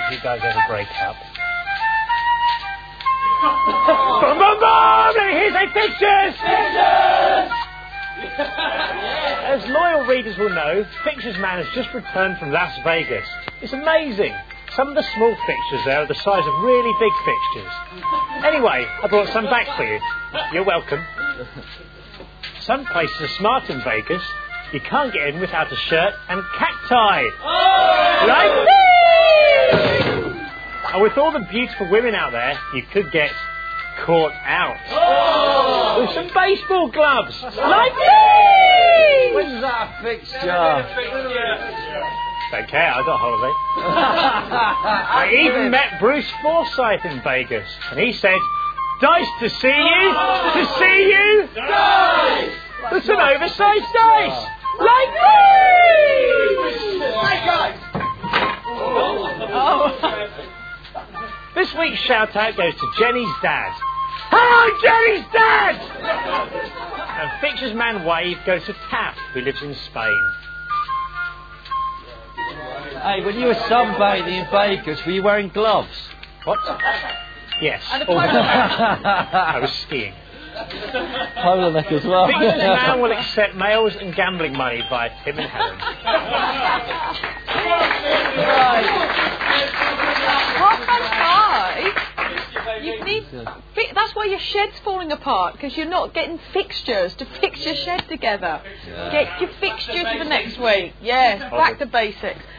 you guys ever break up. Boom, boom, boom! Here's a fixtures! Fixtures! As loyal readers will know, Fixtures Man has just returned from Las Vegas. It's amazing. Some of the small fixtures there are the size of really big fixtures. Anyway, I brought some back for you. You're welcome. Some places are smart in Vegas. You can't get in without a shirt and cacti. Oh! Like me! And with all the beautiful women out there, you could get caught out. Oh! With some baseball gloves. Like me! When's that a fixture? Don't care, I got holiday. I even met Bruce Forsyth in Vegas, and he said, "Dice to see you, to see you, dice! With some oversized dice, like me!" Hey guys! Oh. This week's shout out goes to Jenny's dad. Hello, Jenny's dad! And Fixtures Man wave goes to Taff, who lives in Spain. Hey, when you were sunbathing in Vegas, were you wearing gloves? What? Yes. And I was skiing. Polo neck as well. Fixtures Man will accept mails and gambling money via Tim and Helen. That's why your shed's falling apart, because you're not getting fixtures to fix your shed together. Yeah. Get your fixtures for the next week. Yes, back to basics.